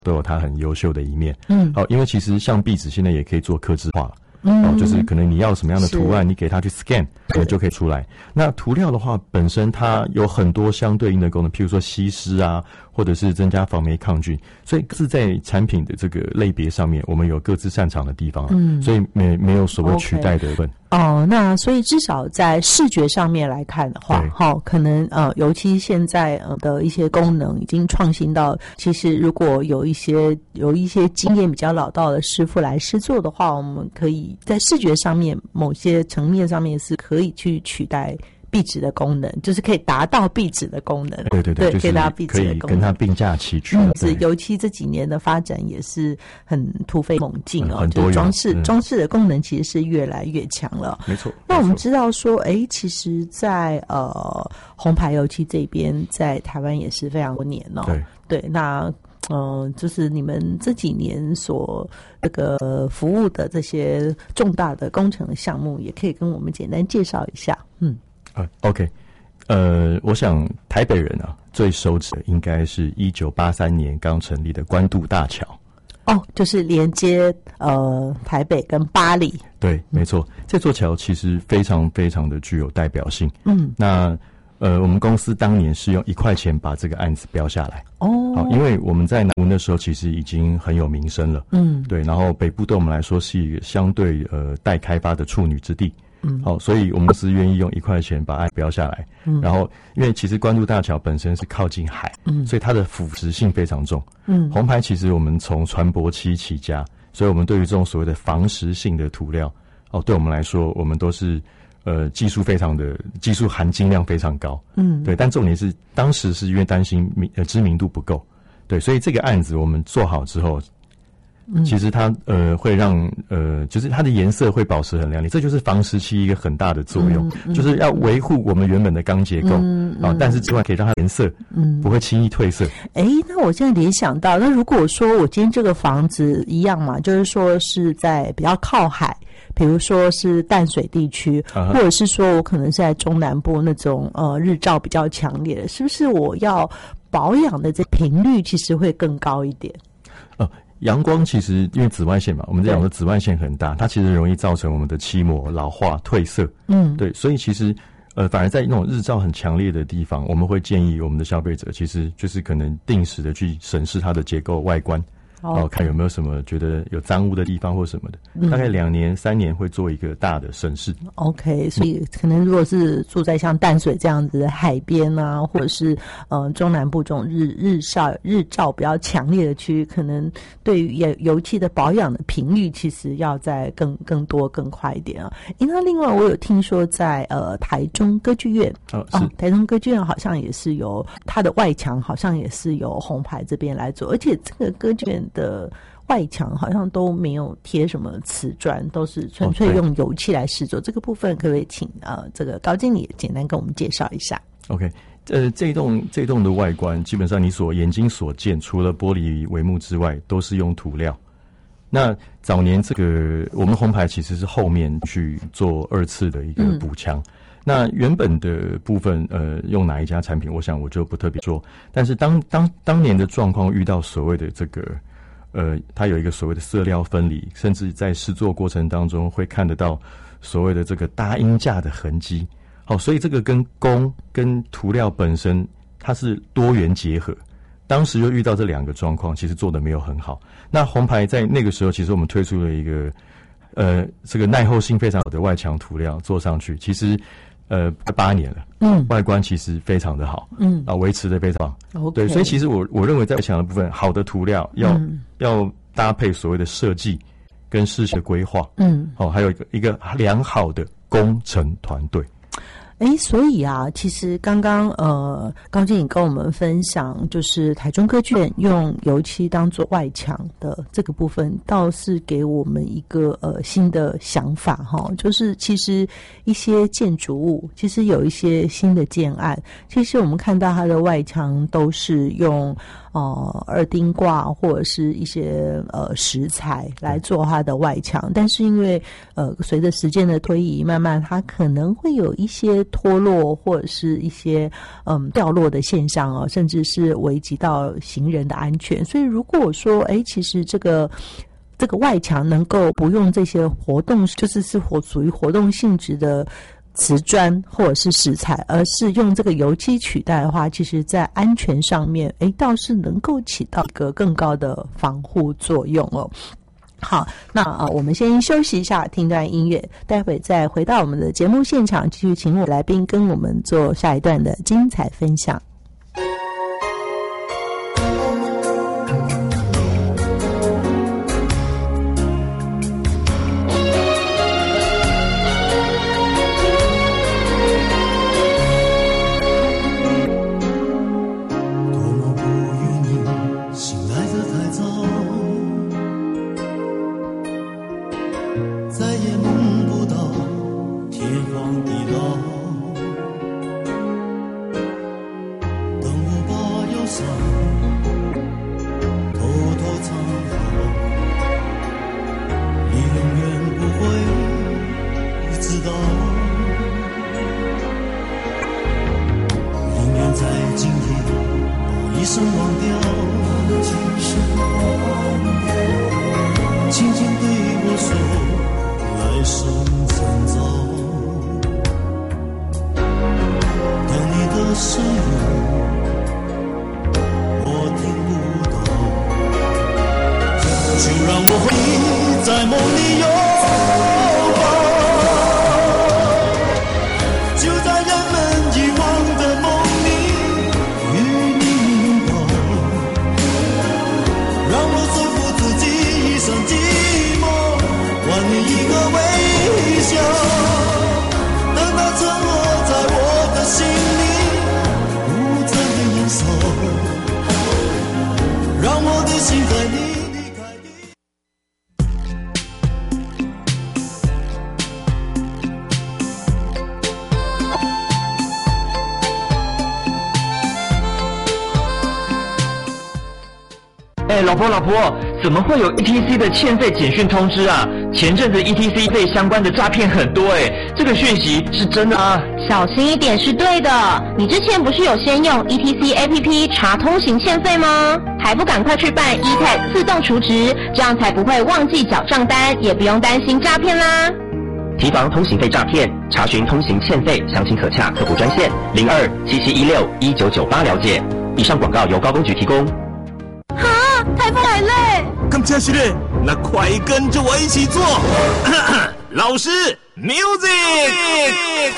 都有它很优秀的一面。好，因为其实像壁纸现在也可以做客制化了。就是可能你要什么样的图案，你给它去 scan， 可能就可以出来。那涂料的话，本身它有很多相对应的功能，譬如说吸湿啊，或者是增加防霉抗菌。所以各自在产品的这个类别上面，我们有各自擅长的地方所以没有所谓取代的问。 那所以至少在视觉上面来看的话，可能尤其现在的一些功能已经创新到，其实如果有一些经验比较老道的师傅来施作的话，我们可以在视觉上面某些层面上面是可以去取代壁纸的功能，就是可以达到壁纸的功能。 对，就是可以达到壁纸的功能， 可以跟它并驾齐驱。 是，尤其这几年的发展也是很突飞猛进很多元， 就是装饰的功能其实是越来越强了。 没错。 那我们知道说，其实在红牌油漆这边，在台湾也是非常多年对，那就是你们这几年所这个服务的这些重大的工程项目，也可以跟我们简单介绍一下。 OK， 我想台北人最熟知的应该是1983年刚成立的关渡大桥。 就是连接台北跟巴黎。 对，没错，这座桥其实非常非常的具有代表性。那我们公司当年是用1块钱把这个案子标下来。好，因为我们在南部那时候其实已经很有名声了。对，然后北部对我们来说是一个相对待开发的处女之地。好，所以我们公司愿意用1块钱把案标下来。然后因为其实关渡大桥本身是靠近海，所以它的腐蚀性非常重。红牌其实我们从船舶漆起家，所以我们对于这种所谓的防蚀性的涂料，对我们来说，我们都是技术含金量非常高。对，但重点是当时是因为担心知名度不够。对，所以这个案子我们做好之后，其实它会让就是它的颜色会保持很亮丽，这就是防蚀漆一个很大的作用，就是要维护我们原本的钢结构但是之外可以让它颜色不会轻易褪色。 那我现在联想到，那如果说我今天这个房子一样嘛，就是说是在比较靠海，比如说是淡水地区，或者是说我可能是在中南部那种日照比较强烈的，是不是我要保养的这频率其实会更高一点？ 阳光其实因为紫外线嘛，我们讲的紫外线很大，它其实容易造成我们的漆膜老化褪色。对，所以其实反而在那种日照很强烈的地方，我们会建议我们的消费者其实就是可能定时的去审视它的结构外观。看有没有什么觉得有脏污的地方或什么的，大概2年3年会做一个大的审视。 OK， 所以可能如果是住在像淡水这样子的海边啊，或者是中南部这种日照比较强烈的区域，可能对于油漆的保养的频率其实要再更多更快一点啊。那另外我有听说在台中歌剧院台中歌剧院好像也是由它的外墙好像也是由红牌这边来做，而且这个歌剧院的外墙好像都没有贴什么瓷砖，都是纯粹用油漆来施作。这个部分可不可以请这个高经理简单跟我们介绍一下 ？OK， 这一栋的外观基本上你眼睛所见，除了玻璃帷幕之外，都是用涂料。那早年这个我们红牌其实是后面去做2次的一个补强。那原本的部分用哪一家产品，我想我就不特别说。但是当年的状况遇到所谓的这个它有一个所谓的色料分离，甚至在施作过程当中会看得到所谓的这个搭音架的痕迹。好，所以这个跟工跟涂料本身它是多元结合。当时就遇到这2个状况，其实做得没有很好。那红牌在那个时候，其实我们推出了一个这个耐候性非常好的外墙涂料做上去，其实8年了，外观其实非常的好，维持的非常好。对，所以其实我认为在外墙的部分，好的涂料要搭配所谓的设计跟视觉规划，还有一个良好的工程团队。 所以啊，其实刚刚高经理跟我们分享，就是台中歌剧院用油漆当做外墙的这个部分，倒是给我们一个新的想法哈，就是其实一些建筑物，其实有一些新的建案，其实我们看到它的外墙都是用二丁挂或者是一些石材来做它的外墙，但是因为随着时间的推移，慢慢它可能会有一些脱落或者是一些掉落的现象哦，甚至是危及到行人的安全。所以如果说其实这个外墙能够不用这些活动，就是属于活动性质的瓷砖或者是石材，而是用这个油漆取代的话，其实在安全上面倒是能够起到一个更高的防护作用哦。好，那我们先休息一下，听段音乐，待会再回到我们的节目现场，继续请我来宾跟我们做下一段的精彩分享。 老婆，怎么会有 ETC 的欠费简讯通知啊？前阵子 ETC 费相关的诈骗很多这个讯息是真的啊？ 小心一点是对的。你之前不是有先用 ETC APP 查通行欠费吗？还不赶快去办 eTag 自动储值，这样才不会忘记缴账单，也不用担心诈骗啦。 提防通行费诈骗，查询通行欠费详情可洽客服专线0277161998了解。以上广告由高工局提供。 台风来嘞！ 刚加是嘞，那快跟着我一起做。老师 ，music。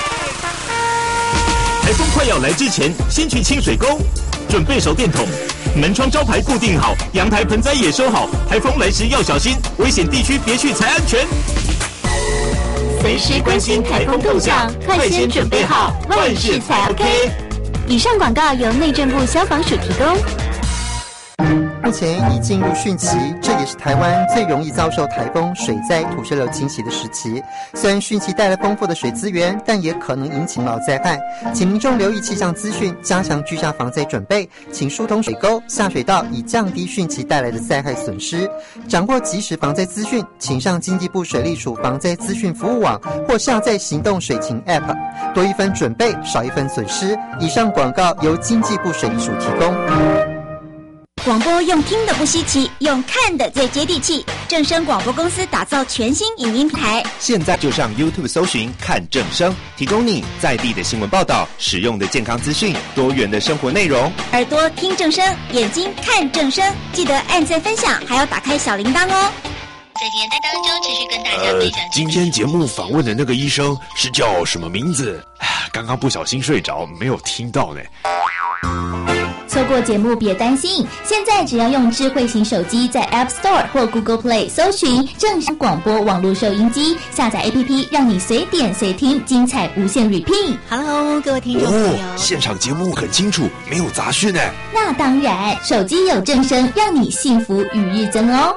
台风快要来之前，先去清水沟，准备手电筒，门窗招牌固定好，阳台盆栽也收好。台风来时要小心，危险地区别去才安全。 随时关心台风动向，快先准备好，万事才 OK。以上广告由内政部消防署提供。 目前已进入汛期，这也是台湾最容易遭受台风、水灾、土石流侵袭的时期。虽然汛期带来丰富的水资源，但也可能引起澇灾害，请民众留意气象资讯，加强居家防灾准备，请疏通水沟、下水道，以降低汛期带来的灾害损失。掌握即时防灾资讯，请上经济部水利署防灾资讯服务网或下载行动水情 App， 多一分准备，少一分损失。以上广告由经济部水利署提供。 广播用听的不稀奇，用看的最接地气。正声广播公司打造全新影音台， 现在就上 YouTube 搜寻看正声，提供你在地的新闻报道、实用的健康资讯、多元的生活内容。 耳朵听正声，眼睛看正声，记得按赞分享，还要打开小铃铛哦。 在年代当中，持续跟大家分享。 今天节目访问的那个医生是叫什么名字？刚刚不小心睡着，没有听到呢。 错过节目别担心，现在只要用智慧型手机在 App Store 或 Google Play 搜寻正声广播网络收音机，下载 APP， 让你随点随听，精彩无限 repeat。 Hello， 各位听众朋友， 现场节目很清楚，没有杂讯呢。 那当然，手机有正声，让你幸福与日增哦。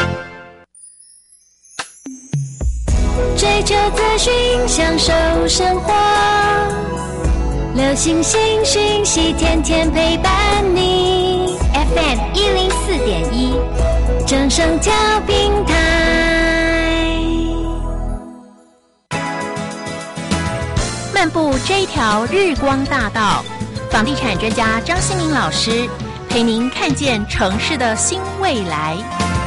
追求资讯，享受生活。流行新讯息，天天陪伴你。 FM 104.1， 正声调频台。 慢漫步这一条日光大道，房地产专家张新明老师陪您看见城市的新未来。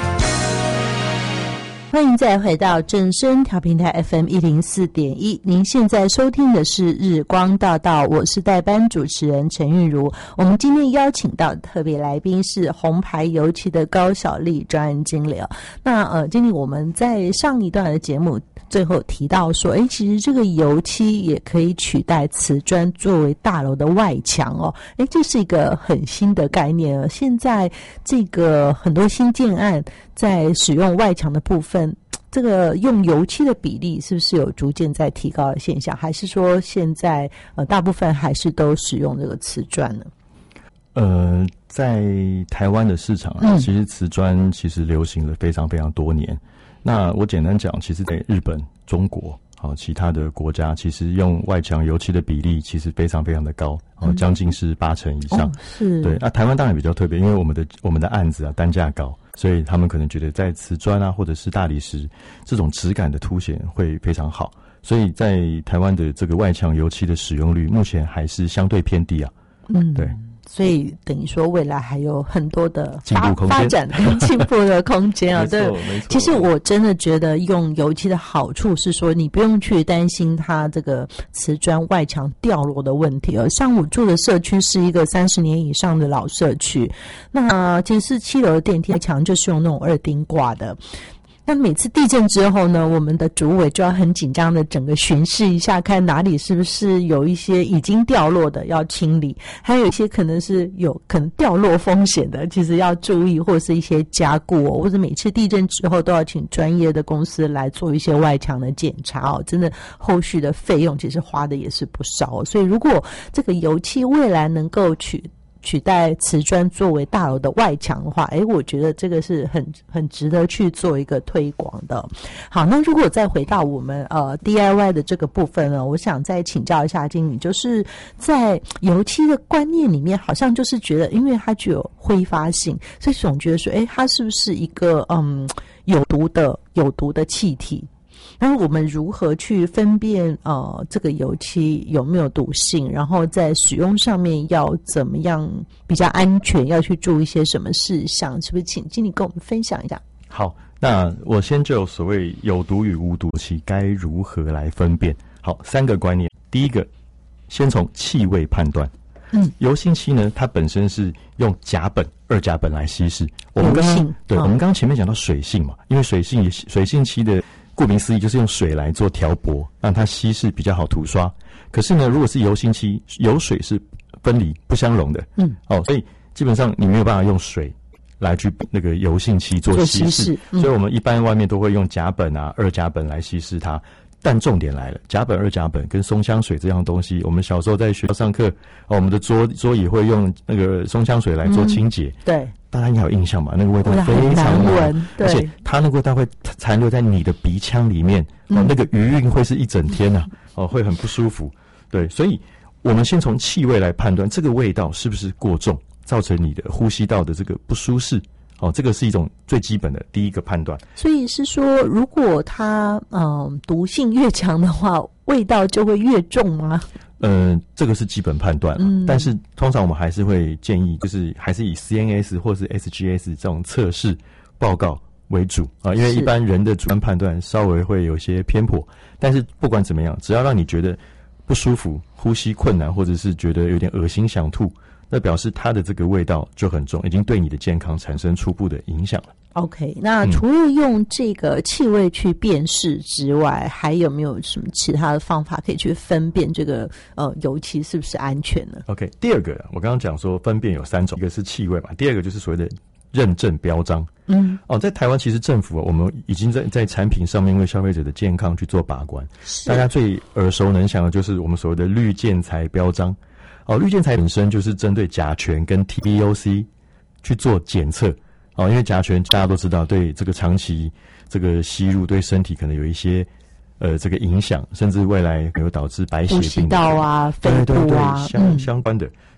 欢迎再回到正声调频台 FM104.1，您现在收听的是日光大道，我是代班主持人陈韵如。我们今天邀请到的特别来宾是红牌油漆的高小丽专案经理。那经理，我们在上一段的节目最后提到说，其实这个油漆也可以取代瓷砖作为大楼的外墙哦。这是一个很新的概念。现在这个很多新建案在使用外墙的部分，这个用油漆的比例是不是有逐渐在提高的现象？还是说现在大部分还是都使用这个瓷砖呢？ 在台湾的市场其实瓷砖其实流行了非常非常多年。那我简单讲，其实在日本、中国其他的国家，其实用外墙油漆的比例其实非常非常的高，将近是80%以上。 是， 对。台湾当然比较特别，因为我们的案子单价高，所以他们可能觉得在瓷砖或者是大理石这种质感的凸显会非常好，所以在台湾的这个外墙油漆的使用率目前还是相对偏低对。 所以等于说未来还有很多的发展跟进步的空间对， 没错。 其实我真的觉得用油漆的好处是说，你不用去担心它这个瓷砖外墙掉落的问题。像我住的社区是一个30年以上的老社区，那其实7楼的电梯墙就是用那种2丁挂的。那每次地震之后呢，我们的主委就要很紧张的整个巡视一下，看哪里是不是有一些已经掉落的要清理，还有一些可能是有可能掉落风险的，其实要注意，或者是一些加固或者每次地震之后都要请专业的公司来做一些外墙的检查真的后续的费用其实花的也是不少所以如果这个油漆未来能够取代瓷砖作为大楼的外墙的话，我觉得这个是很值得去做一个推广的。好，那如果再回到我们DIY 的这个部分呢，我想再请教一下经理，就是在油漆的观念里面，好像就是觉得因为它具有挥发性，所以总觉得说它是不是一个有毒的气体？那我们如何去分辨这个油漆有没有毒性，然后在使用上面要怎么样比较安全，要去注意一些什么事项？是不是请经理跟我们分享一下？ 好，那我先就所谓有毒与无毒漆该如何来分辨。好，3个观念。第一个，先从气味判断。油性漆呢，它本身是用甲苯、2甲苯来稀释。我们刚刚前面讲到水性嘛，因为水性漆的顾名思义就是用水来做调薄，让它稀释比较好涂刷。可是呢，如果是油性漆，油水是分离不相容的，所以基本上你没有办法用水来去那个油性漆做稀释，所以我们一般外面都会用甲苯2甲苯来稀释它。但重点来了，甲苯、2甲苯跟松香水这样东西，我们小时候在学校上课，我们的桌椅会用那个松香水来做清洁。 对， 大家应该有印象吧？那个味道非常闻， 而且它那个味道会残留在你的鼻腔里面，那个余韵会是一整天会很不舒服。对，所以我们先从气味来判断这个味道是不是过重，造成你的呼吸道的这个不舒适。这个是一种最基本的第一个判断。所以是说，如果它毒性越强的话，味道就会越重吗？ 这个是基本判断但是通常我们还是会建议，就是还是以 CNS 或是 SGS 这种测试报告为主因为一般人的主观判断稍微会有些偏颇。但是不管怎么样，只要让你觉得不舒服、呼吸困难，或者是觉得有点恶心想吐，那表示它的这个味道就很重，已经对你的健康产生初步的影响了。 OK， 那除了用这个气味去辨识之外，还有没有什么其他的方法可以去分辨这个油漆是不是安全呢 ？OK， 第二个我刚刚讲说分辨有3种，一个是气味嘛，第二个就是所谓的认证标章。在台湾其实政府我们已经在产品上面为消费者的健康去做把关。大家最耳熟能详的就是我们所谓的绿建材标章。绿建材本身就是针对甲醛跟 TBOC 去做检测因为甲醛大家都知道对这个长期这个吸入对身体可能有一些这个影响，甚至未来有导致白血病、呼吸道肺部相关的。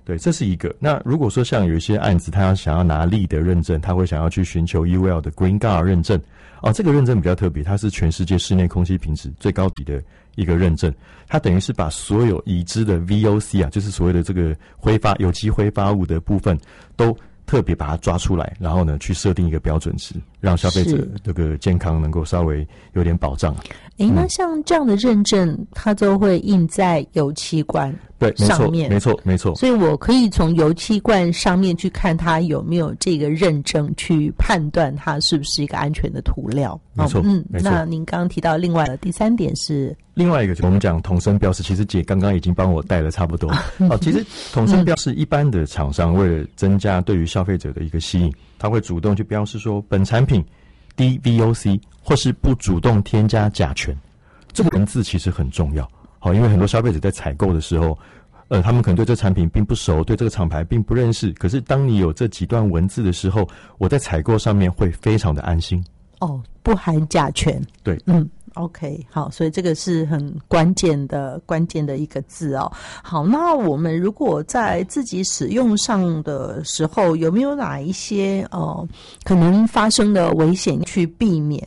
对，这是一个。那如果说像有一些案子，他想要拿LEED的认证，他会想要去寻求 UL 的 Green Guard 认证。这个认证比较特别，它是全世界室内空气品质最高级的一个认证。它等于是把所有已知的 VOC 就是所谓的这个有机挥发物的部分，都特别把它抓出来，然后呢，去设定一个标准值，让消费者这个健康能够稍微有点保障。 那像这样的认证，它都会印在油漆罐上面， 没错。 所以我可以从油漆罐上面去看它有没有这个认证，去判断它是不是一个安全的涂料。 没错。 那您刚刚提到另外的第3点是， 另外一个我们讲统声标示，其实姐刚刚已经帮我带了差不多。其实统声标示一般的厂商为了增加对于消费者的一个吸引，他会主动去标示说本产品低 VOC 或是不主动添加甲醛，这个文字其实很重要。因为很多消费者在采购的时候，他们可能对这产品并不熟，对这个厂牌并不认识。可是当你有这几段文字的时候，我在采购上面会非常的安心。 不含甲醛。 对 ，OK， 好，所以这个是很关键的一个字哦。好，那我们如果在自己使用上的时候，有没有哪一些可能发生的危险去避免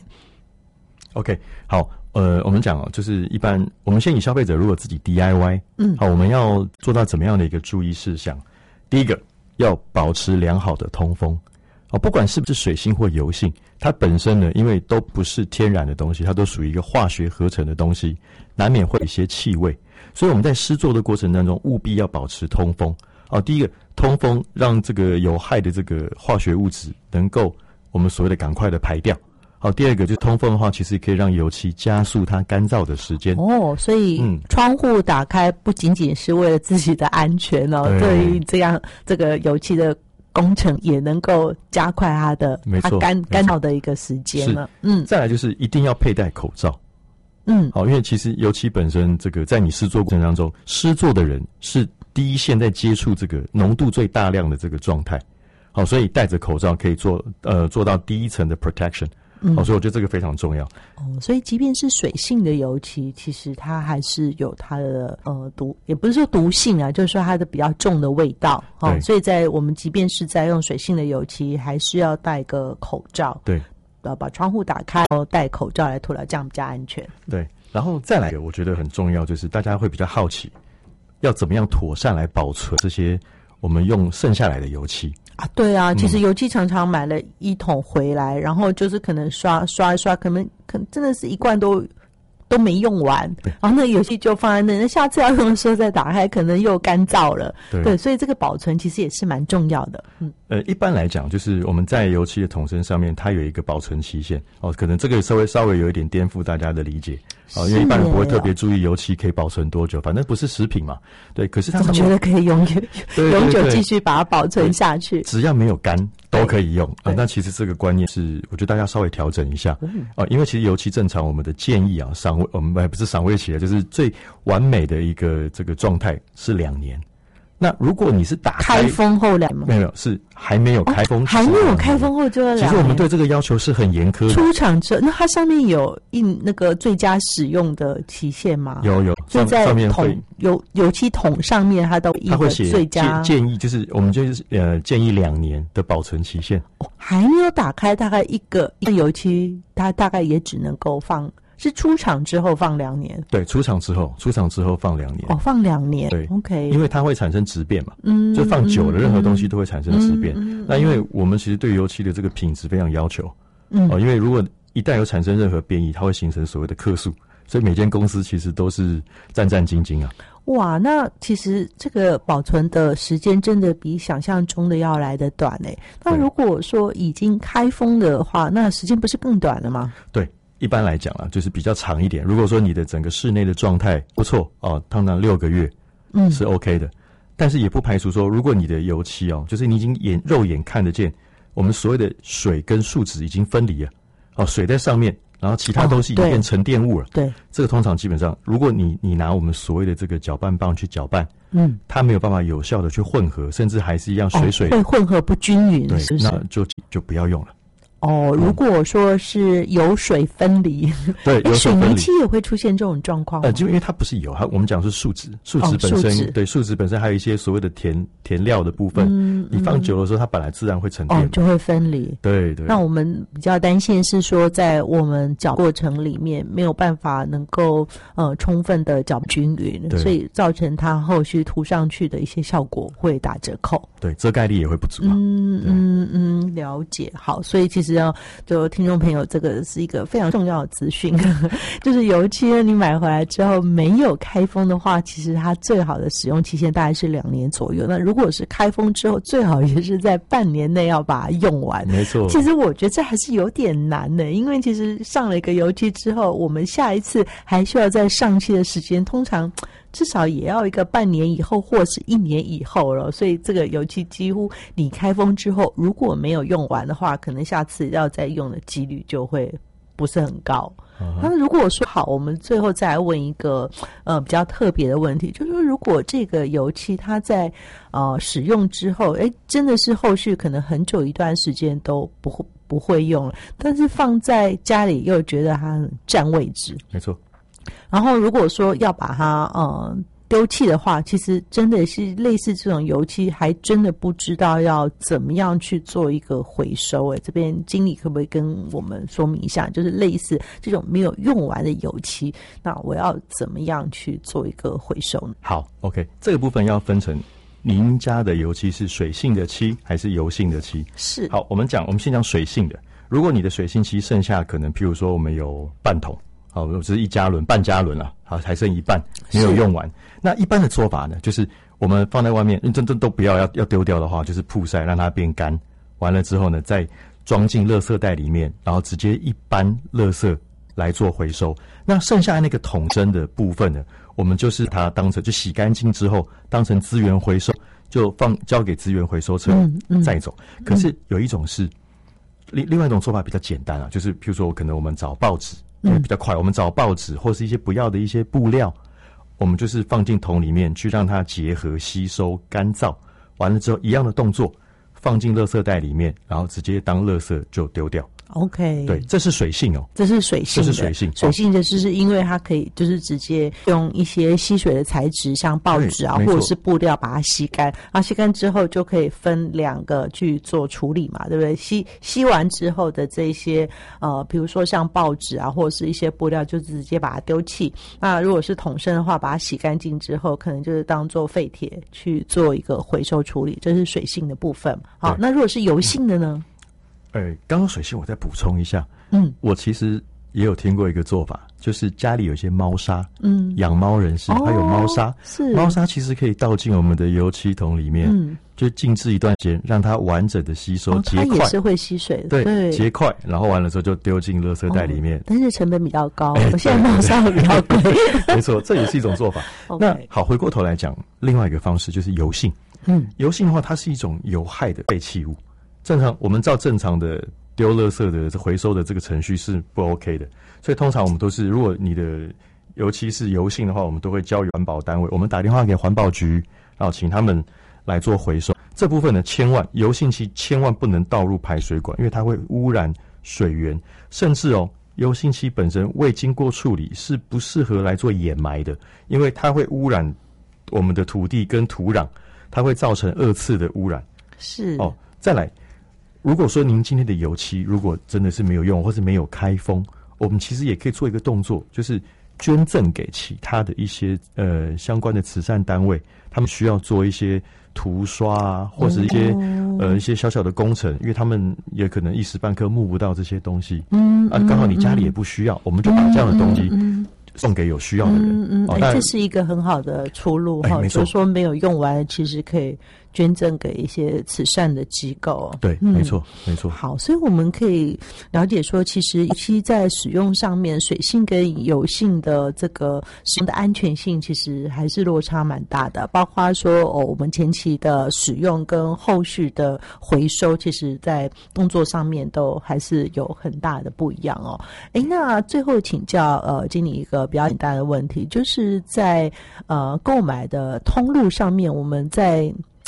？OK， 好，我们讲就是一般我们先以消费者如果自己 DIY， 好，我们要做到怎么样的一个注意事项？第一个，要保持良好的通风。不管是不是水性或油性，它本身呢，因为都不是天然的东西，它都属于一个化学合成的东西，难免会有一些气味。所以我们在施作的过程当中，务必要保持通风。第一个，通风让这个有害的这个化学物质能够我们所谓的赶快的排掉。第二个就是通风的话，其实可以让油漆加速它干燥的时间。 所以窗户打开不仅仅是为了自己的安全对于这个油漆的工程也能够加快它干燥的一个时间了。 再来就是一定要佩戴口罩。因为其实油漆本身这个在你施作过程当中，施作的人是第一线在接触这个浓度最大量的这个状态。所以戴着口罩可以做到第一层的 protection。所以我觉得这个非常重要。 所以即便是水性的油漆，其实它还是有它的毒，也不是说毒性啊，就是说它的比较重的味道。所以在我们即便是在用水性的油漆，还是要戴个口罩。 对， 把窗户打开，然后戴口罩来涂料，这样比较安全。 对，然后再来一个，我觉得很重要，就是大家会比较好奇，要怎么样妥善来保存这些我们用剩下来的油漆。 对啊，其实油漆常常买了1桶回来，然后就是可能刷一刷，可能真的是一罐都没用完，然后那油漆就放在那下次要用的时候再打开，可能又干燥了。对，所以这个保存其实也是蛮重要的。 一般来讲，就是我们在油漆的桶身上面，它有一个保存期限。可能这个稍微有一点颠覆大家的理解。因为一般人不会特别注意油漆可以保存多久，反正不是食品嘛。对，可是它我觉得可以永久继续把它保存下去， 只要没有干都可以用。那其实这个观念是，我觉得大家稍微调整一下。因为其实油漆正常我们的建议我们不是赏味期就是最完美的一个这个状态是2年。那如果你是打开封后2年吗？ 没有，是还没有开封， 还没有开封后就要2年。 其实我们对这个要求是很严苛的。 出厂之后，那它上面有印那个最佳使用的期限吗？ 有， 就在上面会油漆桶上面，它都印的最佳建议，就是我们就是建议2年的保存期限。 还没有打开，大概一个油漆，它大概也只能够放。是出厂之后放2年？对， 出厂之后放2年。 放2年。 对 ，OK。 因为它会产生质变嘛，就放久了，任何东西都会产生质变。那因为我们其实对油漆的这个品质非常要求，因为如果一旦有产生任何变异，它会形成所谓的客诉，所以每间公司其实都是战战兢兢啊。 哇，那其实这个保存的时间真的比想象中的要来得短欸。那如果说已经开封的话，那时间不是更短了吗？ 对。一般来讲就是比较长一点。如果说你的整个室内的状态不错通常6个月是 OK 的。但是也不排除说，如果你的油漆就是你已经肉眼看得见，我们所谓的水跟树脂已经分离了水在上面，然后其他东西已经变沉淀物了。 对， 这个通常基本上，如果你拿我们所谓的这个搅拌棒去搅拌，它没有办法有效的去混合，甚至还是一样水会混合不均匀， 对， 是不是？ 那就不要用了。 如果说是油水分离， 对，油水分离， 水泥漆也会出现这种状况吗？ 就因为它不是油，我们讲是树脂本身，对，树脂本身还有一些所谓的填料的部分，你放久的时候，它本来自然会沉淀， 就会分离。 对对。 那我们比较担心是说，在我们搅过程里面没有办法能够充分的搅均匀，所以造成它后续涂上去的一些效果会打折扣。 对，遮盖力也会不足。 了解。好，所以其实就听众朋友，这个是一个非常重要的资讯，就是油漆呢，你买回来之后没有开封的话，其实它最好的使用期限大概是2年左右。那如果是开封之后，最好也是在半年内要把它用完。 没错。 其实我觉得这还是有点难的，因为其实上了一个油漆之后，我们下一次还需要再上漆的时间，通常至少也要一个半年以后或是1年以后了。所以这个油漆几乎你开封之后如果没有用完的话，可能下次要再用的几率就会不是很高。那如果说好，我们最后再来问一个比较特别的问题，就是说如果这个油漆它在使用之后，真的是后续可能很久一段时间都不会用了，但是放在家里又觉得它很占位置。 没错。 然后如果说要把它丢弃的话，其实真的是类似这种油漆，还真的不知道要怎么样去做一个回收。这边经理可不可以跟我们说明一下，就是类似这种没有用完的油漆，那我要怎么样去做一个回收呢？ 好 OK， 这个部分要分成您家的油漆是水性的漆还是油性的漆。 是。 好，我们先讲水性的。如果你的水性漆剩下可能譬如说我们有半桶，只是1加仑半加仑好，还剩一半没有用完。那一般的做法呢，就是我们放在外面，真都不要丢掉的话，就是曝晒让它变干，完了之后呢，再装进垃圾袋里面，然后直接一般垃圾来做回收。那剩下那个桶针的部分呢，我们就是它当成就洗干净之后，当成资源回收，就交给资源回收车载走。可是有一种是另外一种做法比较简单就是譬如说可能我们找报纸。比较快，我们找报纸或是一些不要的一些布料，我们就是放进桶里面去让它结合吸收干燥，完了之后一样的动作放进垃圾袋里面，然后直接当垃圾就丢掉。 OK， 对，这是水性这是水性的，水性的就是因为它可以就是直接用一些吸水的材质，像报纸或者是布料把它吸干，然后吸干之后就可以分2个去做处理嘛，对不对？吸完之后的这些比如说像报纸或者是一些布料，就直接把它丢弃。那如果是桶身的话，把它洗干净之后，可能就是当做废铁去做一个回收处理，这是水性的部分。好，那如果是油性的呢？ 刚刚水性我再补充一下，我其实也有听过一个做法，就是家里有一些猫砂，养猫人士还有猫砂，猫砂其实可以倒进我们的油漆桶里面，就静置一段时间，让它完整的吸收结块， 它也是会吸水的， 对，结块，然后完了之后就丢进垃圾袋里面， 但是成本比较高，现在猫砂会比较贵， 没错，这也是一种做法。那好，回过头来讲，另外一个方式就是油性，油性的话，它是一种有害的废弃物。我们照正常的丢垃圾的回收的这个程序是不 OK 的，所以通常我们都是，如果你的油漆是油性的话，我们都会交由环保单位，我们打电话给环保局，然后请他们来做回收。这部分呢，油性漆千万不能倒入排水管，因为它会污染水源，甚至油性漆本身未经过处理是不适合来做掩埋的，因为它会污染我们的土地跟土壤，它会造成2次的污染。 是再来。如果说您今天的油漆如果真的是没有用或是没有开封，我们其实也可以做一个动作，就是捐赠给其他的一些相关的慈善单位，他们需要做一些涂刷或是一些小小的工程，因为他们也可能一时半刻募不到这些东西，刚好你家里也不需要，我们就把这样的东西送给有需要的人。 这是一个很好的出路就是说没有用完，其实可以捐赠给一些慈善的机构。 对，没错。 好，所以我们可以了解说，其实油漆在使用上面，水性跟油性的这个使用的安全性，其实还是落差蛮大的。包括说我们前期的使用跟后续的回收，其实在动作上面都还是有很大的不一样那最后请教经理一个比较简单的问题，就是在购买的通路上面，我们在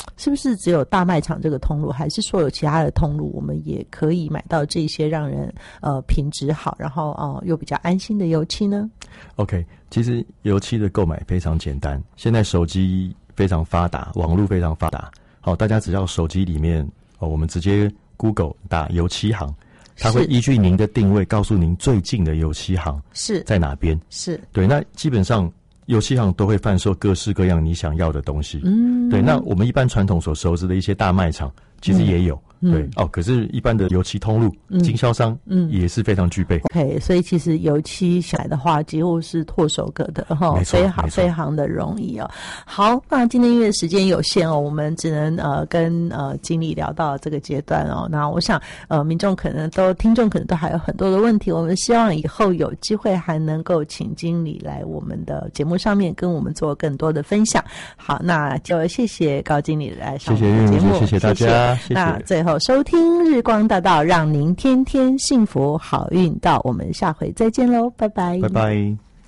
是不是只有大卖场这个通路，还是说有其他的通路，我们也可以买到这些让人品质好，然后又比较安心的油漆呢？ OK， 其实油漆的购买非常简单，现在手机非常发达，网络非常发达，好，大家只要手机里面我们直接 Google 打油漆行，它会依据您的定位告诉您最近的油漆行是在哪边。是对，那基本上油漆行都会贩售各式各样你想要的东西。对，那我们一般传统所熟知的一些大卖场其实也有。对可是一般的油漆通路经销商也是非常具备。 OK， 所以其实油漆起来的话几乎是唾手可得非常的容易哦。好，那今天因为时间有限我们只能跟经理聊到这个阶段那我想听众可能都还有很多的问题，我们希望以后有机会还能够请经理来我们的节目上面跟我们做更多的分享。好，那就谢谢高经理来上我们的节目， 谢谢大家，谢谢。 那最后收听日光大道，让您天天幸福好运到，我们下回再见喽，拜拜， 拜拜。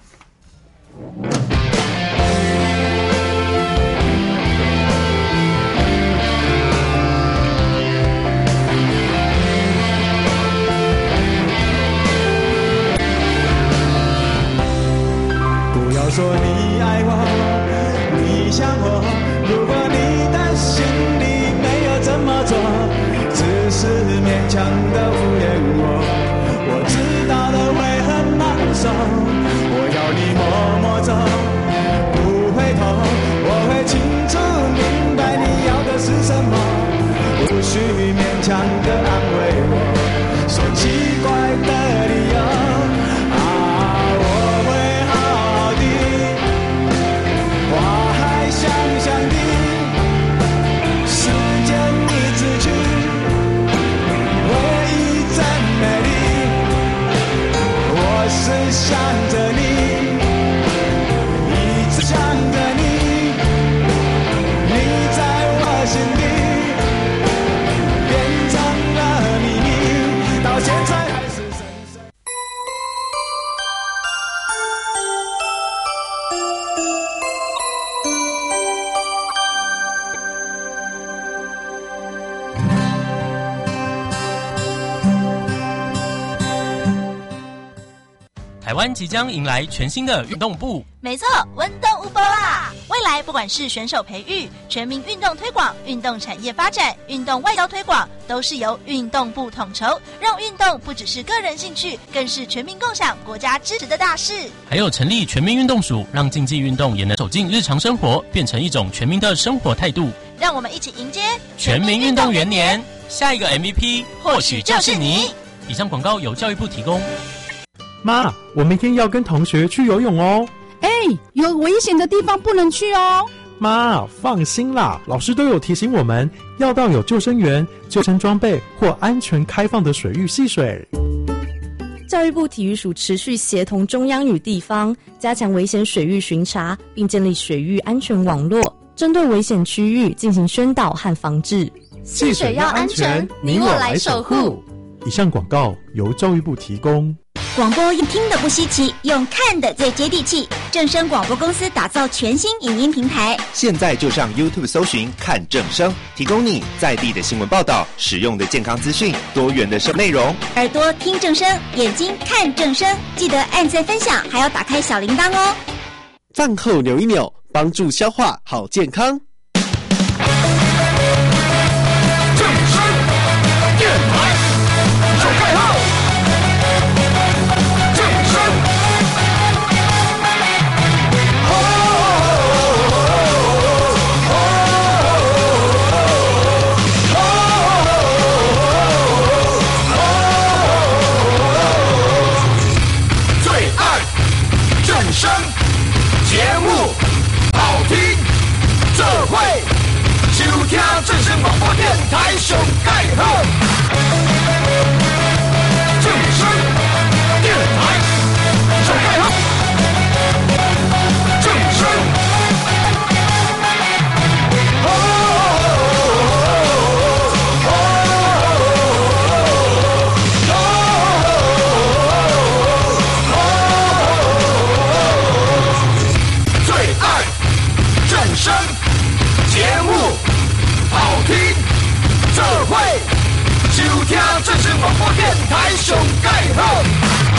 不要说你爱我，你想我，如果你的心里没有这么做，只是勉强的敷衍我知道了会很难受，我要你默默走，不回头，我会清楚明白你要的是什么，不需勉强的安慰我，说奇怪的理由想着你，一直想着你，你在我心里变成了秘密，到现在还是深深。 台湾即将迎来全新的运动部， 没错，运动有部啦！未来不管是选手培育、全民运动推广、运动产业发展、运动外交推广，都是由运动部统筹，让运动不只是个人兴趣，更是全民共享、国家支持的大事。 还有成立全民运动署，让竞技运动也能走进日常生活，变成一种全民的生活态度。 让我们一起迎接全民运动元年，下一个 MVP 或许就是你。以上广告由教育部提供。 妈，我明天要跟同学去游泳哦。 有危险的地方不能去哦。 妈，放心啦，老师都有提醒我们，要到有救生员、救生装备或安全开放的水域戏水。 教育部体育署持续协同中央与地方，加强危险水域巡查，并建立水域安全网络，针对危险区域进行宣导和防治。 戏水要安全，你我来守护。 以上广告由教育部提供。 广播用听的不稀奇，用看的最接地气。正声广播公司打造全新影音平台， 现在就上 YouTube 搜寻看正声，提供你在地的新闻报道、实用的健康资讯、多元的生内容。 耳朵听正声，眼睛看正声，记得按赞分享，还要打开小铃铛哦。 饭后扭一扭，帮助消化好健康。 正声电台首开号。节目好听，这收听正声广播电台上盖好。